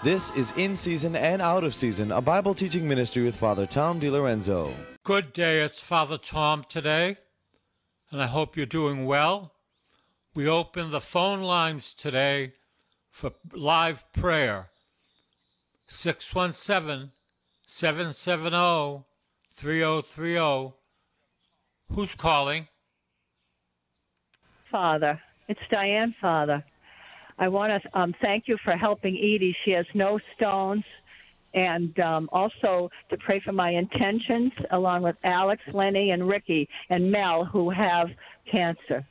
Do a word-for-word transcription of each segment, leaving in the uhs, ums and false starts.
This is In Season and Out of Season, a Bible teaching ministry with Father Tom DiLorenzo. Good day, it's Father Tom today, and I hope you're doing well. We open the phone lines today for live prayer. six one seven, seven seven zero, three zero three zero. Who's calling? Father, it's Diane, Father. I want to um, thank you for helping Edie. She has no stones. And um, also to pray for my intentions, along with Alex, Lenny, and Ricky, and Mel, who have cancer.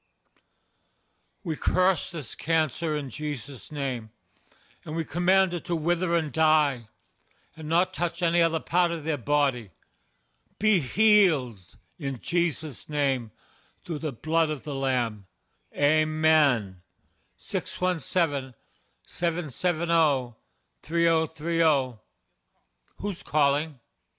We curse this cancer in Jesus' name, and we command it to wither and die, and not touch any other part of their body. Be healed in Jesus' name through the blood of the Lamb. Amen. six one seven, seven seven zero, three zero three zero. Who's calling?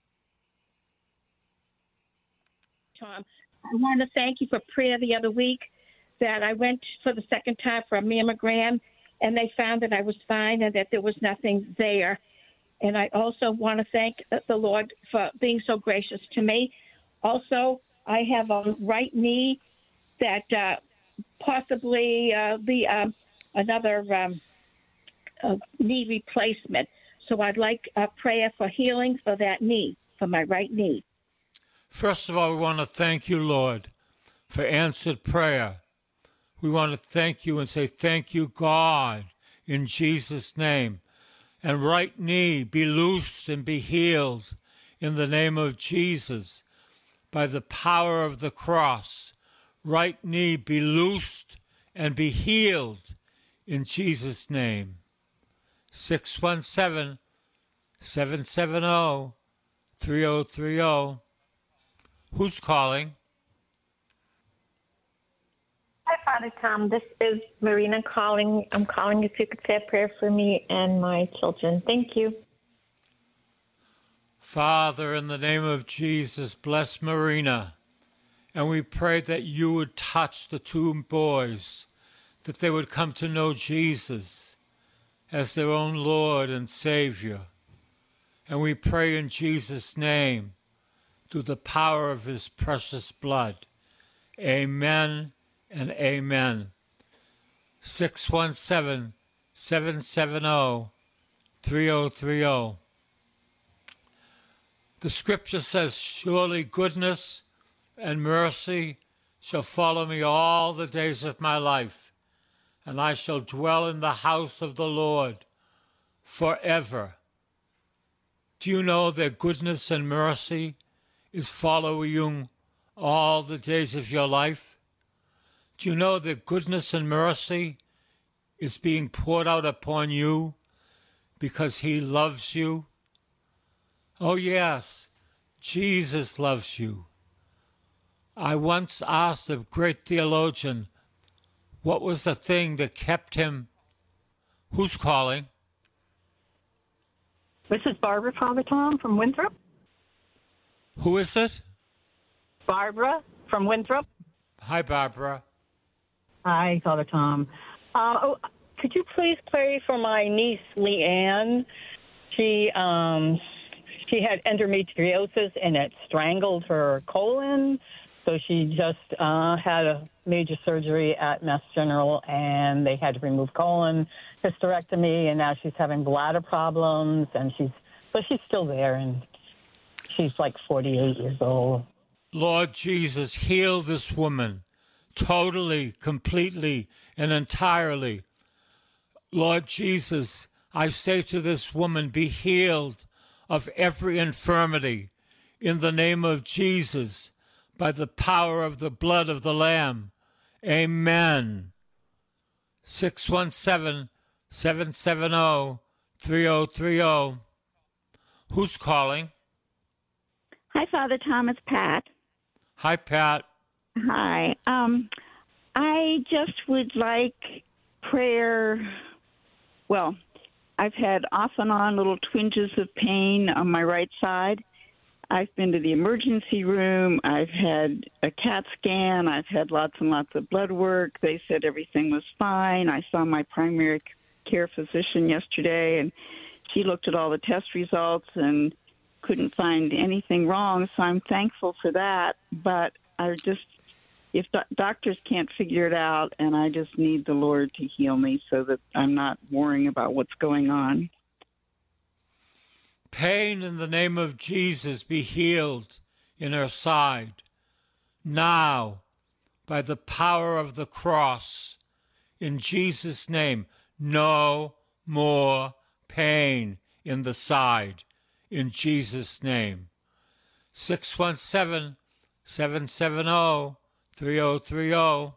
Tom, I want to thank you for prayer the other week that I went for the second time for a mammogram, and they found that I was fine and that there was nothing there. And I also want to thank the Lord for being so gracious to me. Also, I have a right knee that uh, possibly uh, be um, another um, uh, knee replacement. So I'd like a prayer for healing for that knee, for my right knee. First of all, we want to thank you, Lord, for answered prayer. We want to thank you and say, thank you, God, in Jesus' name. And right knee, be loosed and be healed in the name of Jesus by the power of the cross. Right knee, be loosed and be healed in Jesus' name. six one seven, seven seven zero, three zero three zero. Who's calling? Hi, Father Tom. This is Marina calling. I'm calling if you could say a prayer for me and my children. Thank you. Father, in the name of Jesus, bless Marina. And we pray that you would touch the two boys, that they would come to know Jesus as their own Lord and Savior. And we pray in Jesus' name, through the power of his precious blood. Amen and amen. six one seven, seven seven zero, three zero three zero. The scripture says, surely goodness and mercy shall follow me all the days of my life, and I shall dwell in the house of the Lord forever. Do you know that goodness and mercy is following you all the days of your life? Do you know that goodness and mercy is being poured out upon you because he loves you? Oh, yes, Jesus loves you. I once asked a great theologian, what was the thing that kept him? Who's calling? This is Barbara, Father Tom, from Winthrop. Who is it? Barbara from Winthrop. Hi, Barbara. Hi, Father Tom. Uh, oh, could you please pray for my niece, Leanne? She um, she had endometriosis, and it strangled her colon. So she just uh, had a major surgery at Mass General, and they had to remove colon, hysterectomy, and now she's having bladder problems, and she's but she's still there, and she's like forty-eight years old. Lord Jesus, heal this woman totally, completely, and entirely. Lord Jesus, I say to this woman, be healed of every infirmity in the name of Jesus by the power of the blood of the Lamb. Amen. six one seven, seven seven zero, three zero three zero. Who's calling? Hi, Father Tom. It's Pat. Hi, Pat. Hi. Um, I just would like prayer. Well, I've had off and on little twinges of pain on my right side. I've been to the emergency room. I've had a CAT scan. I've had lots and lots of blood work. They said everything was fine. I saw my primary care physician yesterday, and she looked at all the test results and couldn't find anything wrong, so I'm thankful for that. But I just, if do- doctors can't figure it out, and I just need the Lord to heal me so that I'm not worrying about what's going on. Pain in the name of Jesus be healed in her side. Now, by the power of the cross, in Jesus' name, no more pain in the side. In Jesus' name. six one seven, seven seven zero, three zero three zero.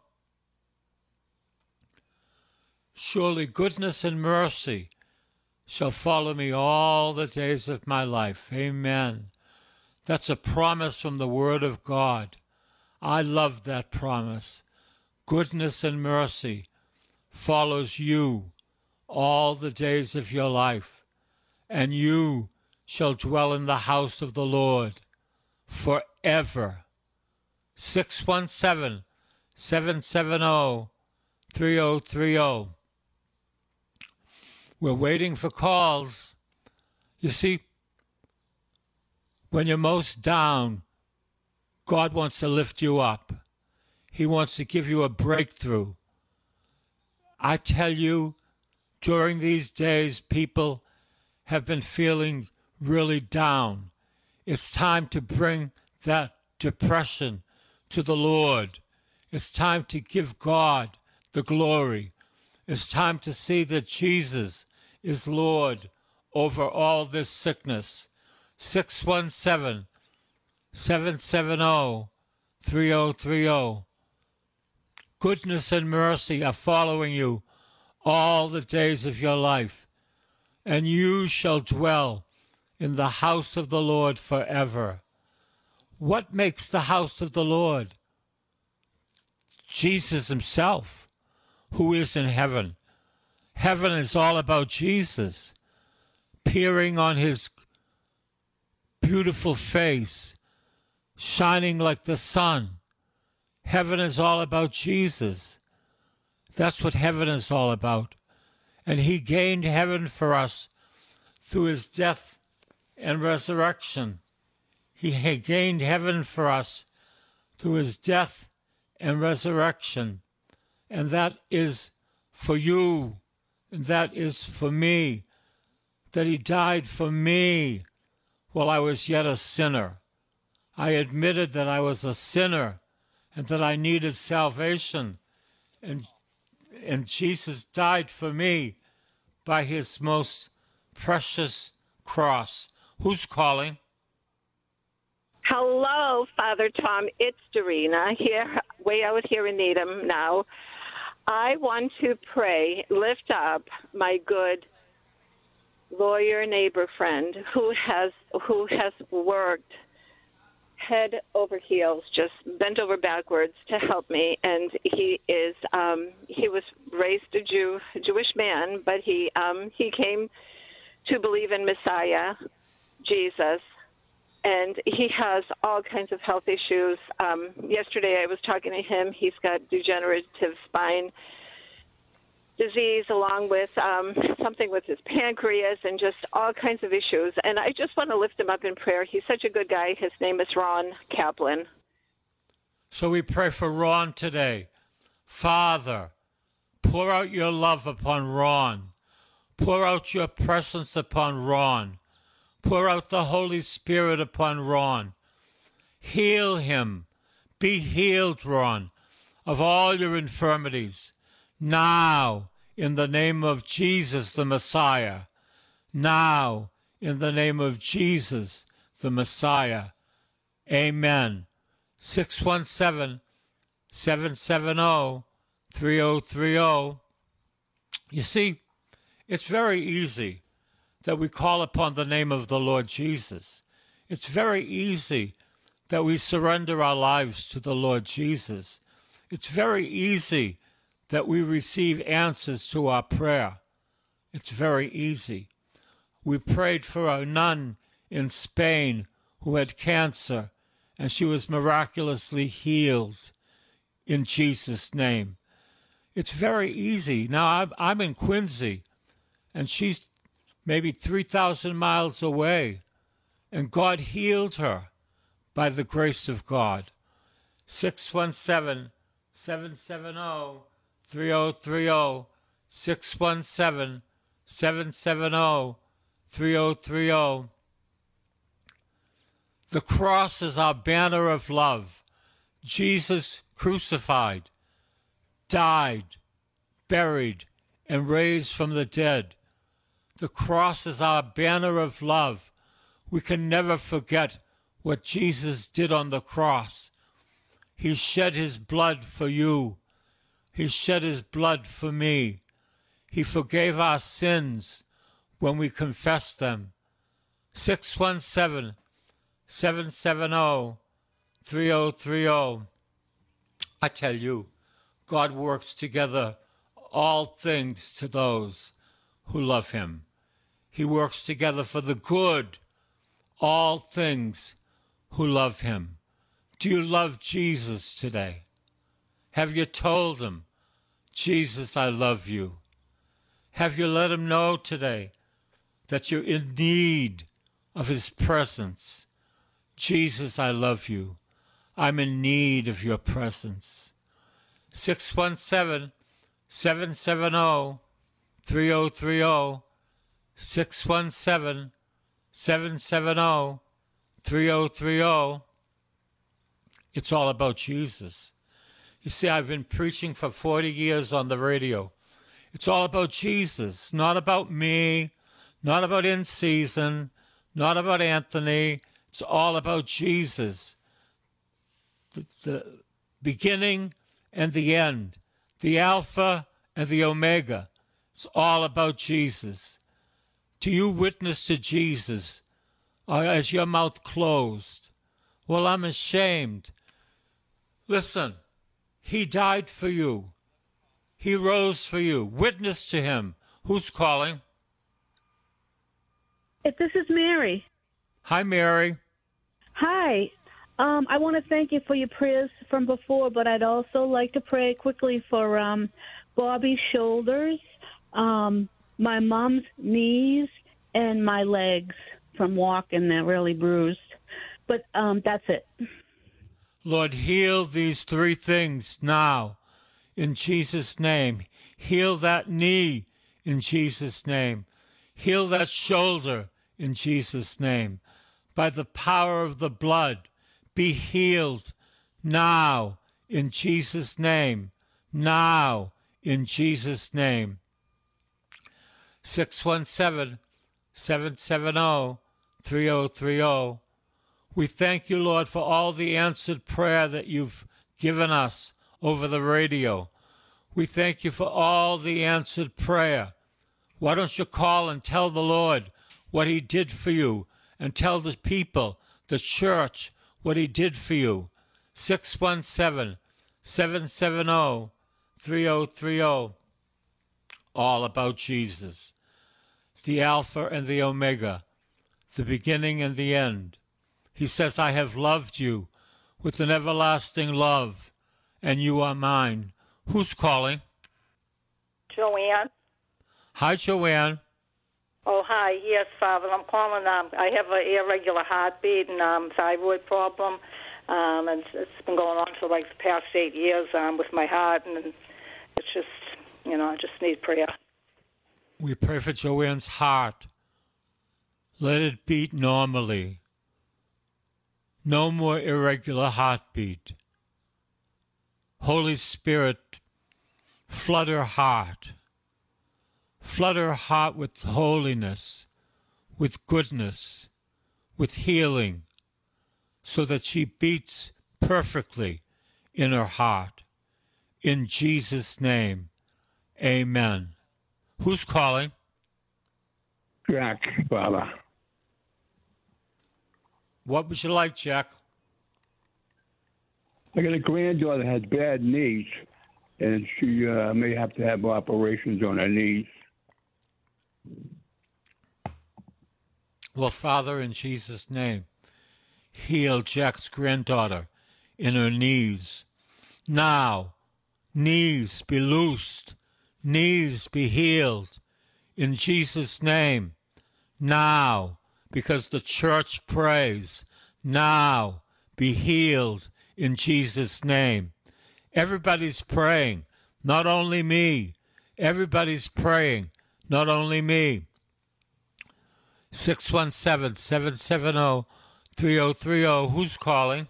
Surely goodness and mercy shall follow me all the days of my life. Amen. That's a promise from the Word of God. I love that promise. Goodness and mercy follows you all the days of your life, and you shall dwell in the house of the Lord forever. six one seven, seven seven zero, three zero three zero. We're waiting for calls. You see, when you're most down, God wants to lift you up. He wants to give you a breakthrough. I tell you, during these days, people have been feeling really down. It's time to bring that depression to the Lord. It's time to give God the glory. It's time to see that Jesus is Lord over all this sickness. six one seven, seven seven zero, three zero three zero. Goodness and mercy are following you all the days of your life, and you shall dwell in the house of the Lord forever. What makes the house of the Lord? Jesus himself, who is in heaven. Heaven is all about Jesus, peering on his beautiful face, shining like the sun. Heaven is all about Jesus. That's what heaven is all about. And he gained heaven for us through his death and resurrection. He had gained heaven for us through his death and resurrection. And that is for you, and that is for me, that he died for me while I was yet a sinner. I admitted that I was a sinner and that I needed salvation. And, and Jesus died for me by his most precious cross. Who's calling? Hello, Father Tom. It's Dorina here, way out here in Needham now. I want to pray, lift up my good lawyer neighbor friend who has who has worked head over heels, just bent over backwards to help me. And he is um, he was raised a Jew, a Jewish man, but he um, he came to believe in Messiah, Jesus. And he has all kinds of health issues. Um, yesterday I was talking to him. He's got degenerative spine disease along with um, something with his pancreas and just all kinds of issues. And I just want to lift him up in prayer. He's such a good guy. His name is Ron Kaplan. So we pray for Ron today. Father, pour out your love upon Ron. Pour out your presence upon Ron. Pour out the Holy Spirit upon Ron. Heal him. Be healed, Ron, of all your infirmities. Now, in the name of Jesus, the Messiah. Now, in the name of Jesus, the Messiah. Amen. six one seven, seven seven zero, three zero three zero. You see, it's very easy that we call upon the name of the Lord Jesus. It's very easy that we surrender our lives to the Lord Jesus. It's very easy that we receive answers to our prayer. It's very easy. We prayed for a nun in Spain who had cancer, and she was miraculously healed in Jesus' name. It's very easy. Now, I'm, I'm in Quincy, and she's maybe three thousand miles away, and God healed her by the grace of God. six one seven, seven seven zero, three zero three zero, six one seven, seven seven zero, three zero three zero. The cross is our banner of love. Jesus crucified, died, buried, and raised from the dead. The cross is our banner of love. We can never forget what Jesus did on the cross. He shed his blood for you. He shed his blood for me. He forgave our sins when we confessed them. six one seven, seven seven zero, three zero three zero. I tell you, God works together all things to those who love him. He works together for the good, all things who love him. Do you love Jesus today? Have you told him, Jesus, I love you? Have you let him know today that you're in need of his presence? Jesus, I love you. I'm in need of your presence. six one seven, seven seven zero, three zero three zero, six one seven, seven seven zero, three zero three zero. It's all about Jesus. You see, I've been preaching for forty years on the radio. It's all about Jesus, not about me, not about In Season, not about Anthony. It's all about Jesus. The, the beginning and the end, the Alpha and the Omega. It's all about Jesus. Do you witness to Jesus, or is your mouth closed? Well, I'm ashamed. Listen, he died for you. He rose for you. Witness to him. Who's calling? This is Mary. Hi, Mary. Hi. Um, I want to thank you for your prayers from before, but I'd also like to pray quickly for um, Bobby's shoulders, um, my mom's knees, and my legs from walking. They're really bruised. But um, that's it. Lord, heal these three things now in Jesus' name. Heal that knee in Jesus' name. Heal that shoulder in Jesus' name. By the power of the blood, be healed now in Jesus' name. Now in Jesus' name. six one seven, seven seven zero, three zero three zero. We thank you, Lord, for all the answered prayer that you've given us over the radio. We thank you for all the answered prayer. Why don't you call and tell the Lord what he did for you, and tell the people, the church, what he did for you. six one seven, seven seven zero, three zero three zero. All about Jesus, the Alpha and the Omega, the beginning and the end. He says, I have loved you with an everlasting love, and you are mine. Who's calling? Joanne. Hi, Joanne. Oh, hi. Yes, Father. I'm calling. Um, I have an irregular heartbeat and um, thyroid problem. Um, and it's been going on for like the past eight years um, with my heart, and it's just, you know, I just need prayer. We pray for Joanne's heart. Let it beat normally. No more irregular heartbeat. Holy Spirit, flood her heart. Flood her heart with holiness, with goodness, with healing, so that she beats perfectly in her heart. In Jesus' name, amen. Who's calling? Jack, Father. What would you like, Jack? I got a granddaughter that has bad knees, and she uh, may have to have operations on her knees. Well, Father, in Jesus' name, heal Jack's granddaughter in her knees. Now, knees be loosed, knees be healed. in Jesus' name. Now, because the church prays. Now, be healed in Jesus' name. Everybody's praying, not only me. Everybody's praying, not only me. six one seven, seven seven zero, three zero three zero. Who's calling?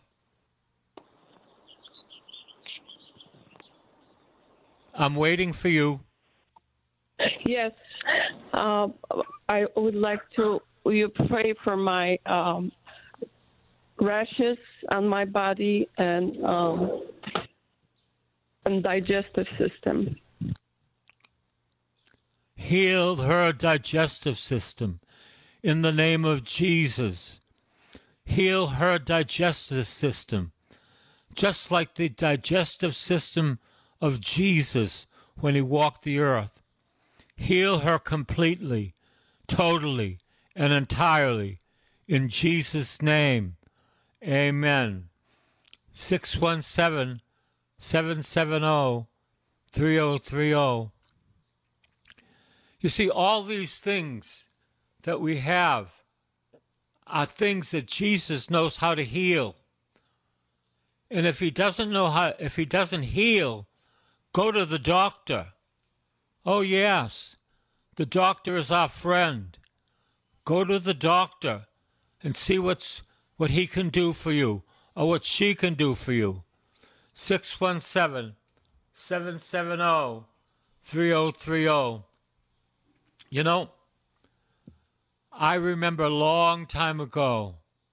I'm waiting for you. Yes. Um, I would like to, will you pray for my um, rashes on my body and, um, and digestive system. Heal her digestive system in the name of Jesus. Heal her digestive system, just like the digestive system of Jesus when he walked the earth. Heal her completely, totally, and entirely in Jesus' name. Amen. six one seven, seven seven zero, three zero three zero. You see, all these things that we have are things that Jesus knows how to heal. And if he doesn't know how, if he doesn't heal, go to the doctor. Oh, yes, the doctor is our friend. Go to the doctor and see what's what he can do for you or what she can do for you. six one seven, seven seven zero, three zero three zero. You know, I remember a long time ago,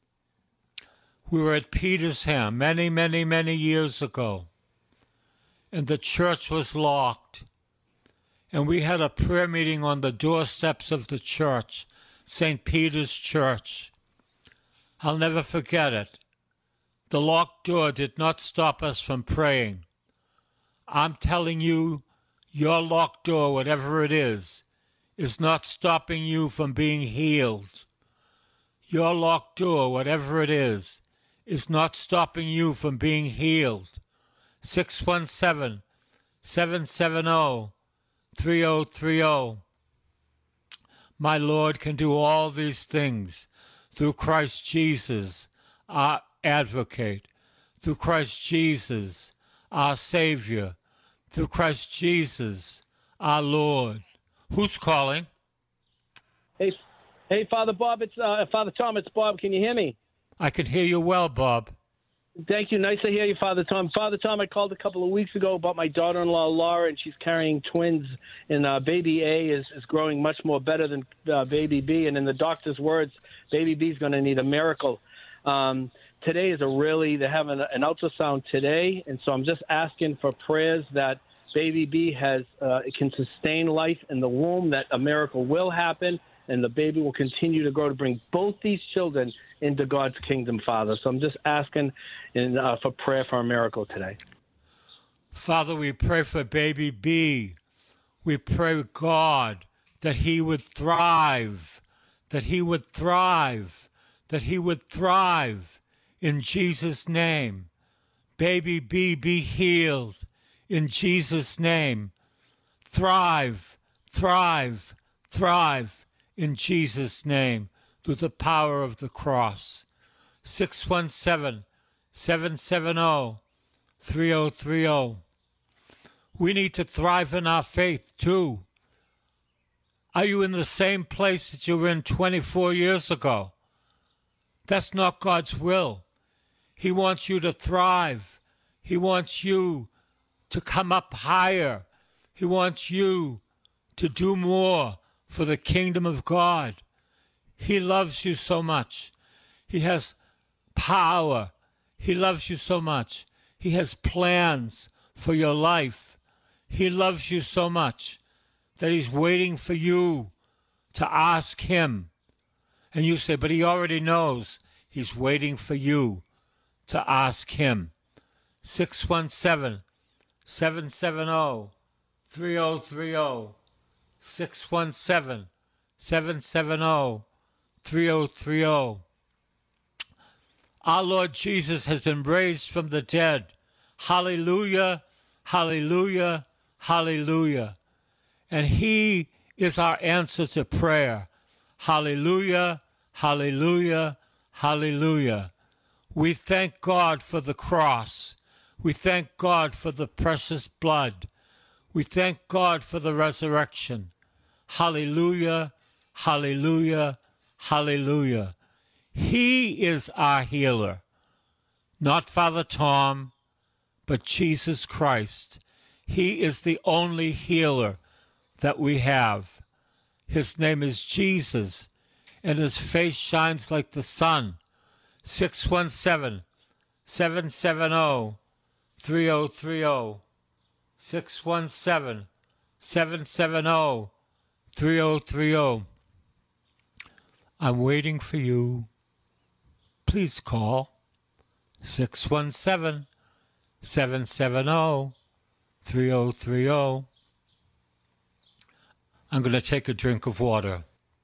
we were at Petersham many, many, many years ago, and the church was locked. And we had a prayer meeting on the doorsteps of the church, Saint Peter's Church. I'll never forget it. The locked door did not stop us from praying. I'm telling you, your locked door, whatever it is, is not stopping you from being healed. Your locked door, whatever it is, is not stopping you from being healed. six one seven, seven seven zero, three zero three zero. My Lord can do all these things through Christ Jesus, our advocate, through Christ Jesus, our Savior, through Christ Jesus, our Lord. Who's calling? Hey, hey, Father Bob, it's uh, Father Tom, it's Bob. Can you hear me? I can hear you well, Bob. Thank you. Nice to hear you, Father Tom. Father Tom, I called a couple of weeks ago about my daughter-in-law, Laura, and she's carrying twins, and uh, baby A is, is growing much more better than uh, baby B, and in the doctor's words, baby B is going to need a miracle. Um, today is a really, they're having an ultrasound today, and so I'm just asking for prayers that baby B has uh, can sustain life in the womb, that a miracle will happen, and the baby will continue to grow to bring both these children into God's kingdom, Father. So I'm just asking in, uh, for prayer for a miracle today. Father, we pray for baby B. We pray, God, that he would thrive, that he would thrive, that he would thrive in Jesus' name. Baby B, be healed in Jesus' name. Thrive, thrive, thrive in Jesus' name through the power of the cross. six one seven, seven seven zero, three zero three zero. We need to thrive in our faith too. Are you in the same place that you were in twenty-four years ago? That's not God's will. He wants you to thrive. He wants you to come up higher. He wants you to do more for the kingdom of God. He loves you so much. He has power. He loves you so much. He has plans for your life. He loves you so much that he's waiting for you to ask him. And you say, but he already knows. He's waiting for you to ask him. six one seven, seven seven zero, three zero three zero. six one seven, seven seven zero, three zero three zero. Our Lord Jesus has been raised from the dead. Hallelujah, hallelujah, hallelujah. And he is our answer to prayer. Hallelujah, hallelujah, hallelujah. We thank God for the cross. We thank God for the precious blood. We thank God for the resurrection. Hallelujah, hallelujah, hallelujah. He is our healer. Not Father Tom, but Jesus Christ. He is the only healer that we have. His name is Jesus, and his face shines like the sun. six one seven, seven seven zero, three zero three zero. six one seven, seven seven zero, three zero three zero. I'm waiting for you. Please call six one seven, seven seven zero, three zero three zero. I'm going to take a drink of water.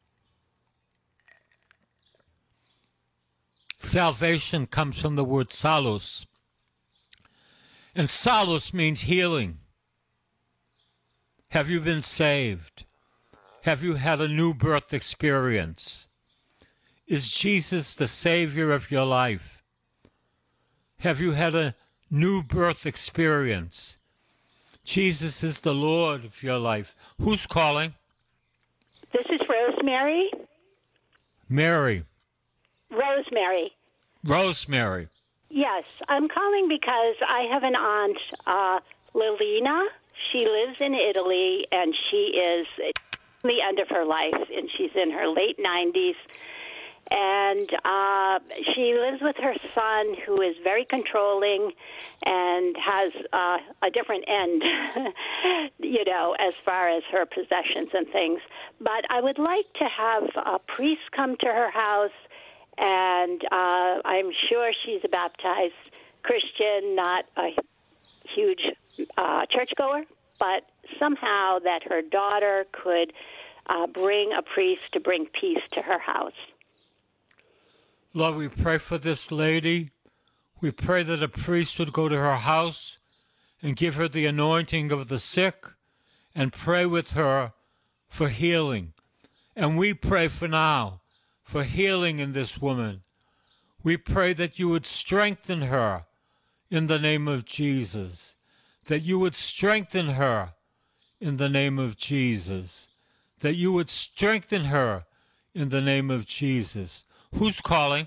Salvation comes from the word salus. And salus means healing. Have you been saved? Have you had a new birth experience? Is Jesus the Savior of your life? Have you had a new birth experience? Jesus is the Lord of your life. Who's calling? This is Rosemary. Mary. Rosemary. Rosemary. Yes, I'm calling because I have an aunt, uh, Lilina. She lives in Italy, and she is at the end of her life, and she's in her late nineties. And uh, she lives with her son, who is very controlling and has uh, a different end, you know, as far as her possessions and things. But I would like to have a priest come to her house, and uh, I'm sure she's a baptized Christian, not a huge uh, churchgoer, but somehow that her daughter could uh, bring a priest to bring peace to her house. Lord, we pray for this lady. We pray that a priest would go to her house and give her the anointing of the sick and pray with her for healing. And we pray for now for healing in this woman. We pray that you would strengthen her in the name of Jesus, that you would strengthen her in the name of Jesus, that you would strengthen her in the name of Jesus. Who's calling?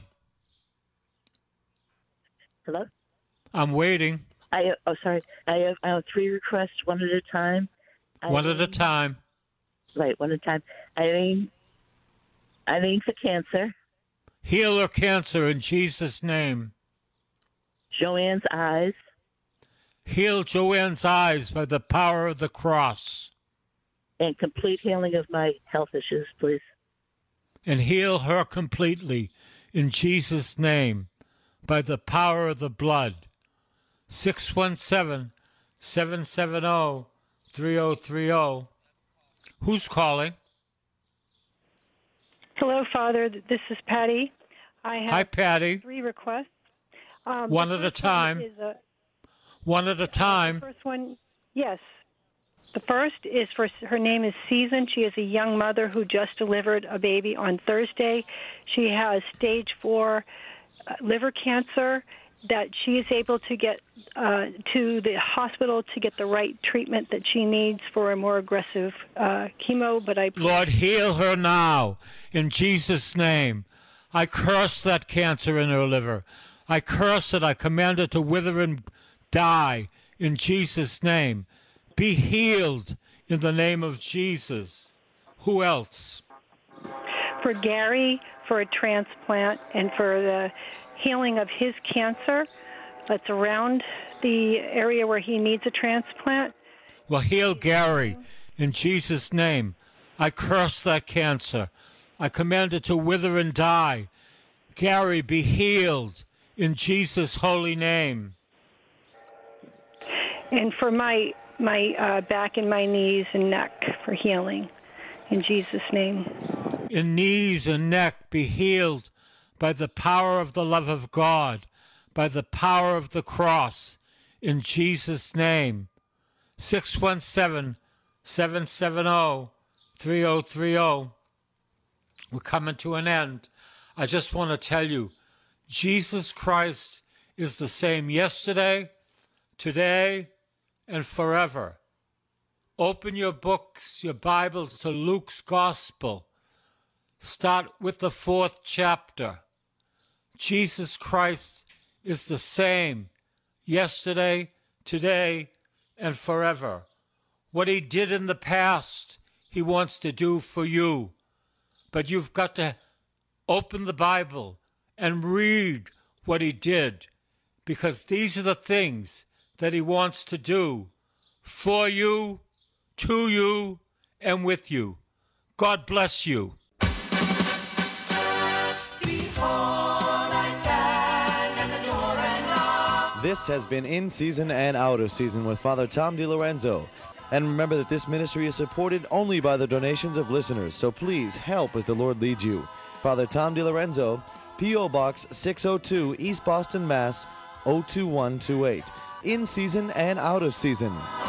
Hello? I'm waiting. I oh sorry. I have, I have three requests, one at a time. One at a time. Right, one at a time. Eileen, Eileen for cancer. Heal her cancer in Jesus' name. Joanne's eyes. Heal Joanne's eyes by the power of the cross. And complete healing of my health issues, please. And heal her completely in Jesus' name by the power of the blood. six one seven, seven seven zero, three zero three zero. Who's calling? Hello, Father. This is Patty. I have Hi, Patty. three requests. Um, One the at a first one time. is a- One at a time. The first one, yes. The first is for, her name is Season. She is a young mother who just delivered a baby on Thursday. She has stage four uh, liver cancer, that she is able to get uh, to the hospital to get the right treatment that she needs for a more aggressive uh, chemo. But I Lord, heal her now in Jesus' name. I curse that cancer in her liver. I curse it. I command it to wither and die in Jesus' name. Be healed in the name of Jesus. Who else? for Gary for a transplant and for the healing of his cancer that's around the area where he needs a transplant. Well, heal Gary in Jesus' name. I curse that cancer. I command it to wither and die. Gary, be healed in Jesus' holy name. And for my my uh, back and my knees and neck for healing, in Jesus' name. In knees and neck, be healed by the power of the love of God, by the power of the cross, in Jesus' name. six one seven, seven seven zero, three oh three oh. We're coming to an end. I just want to tell you, Jesus Christ is the same yesterday, today, and forever. Open your books, your Bibles, to Luke's Gospel. Start with the fourth chapter. Jesus Christ is the same yesterday, today, and forever. What he did in the past, he wants to do for you. But you've got to open the Bible and read what he did, because these are the things that he wants to do for you, to you, and with you. God bless you. This has been In Season and Out of Season with Father Tom DiLorenzo. And remember that this ministry is supported only by the donations of listeners, so please help as the Lord leads you. Father Tom DiLorenzo, P O Box six oh two, East Boston, Mass. oh two one two eight. In Season and Out of Season.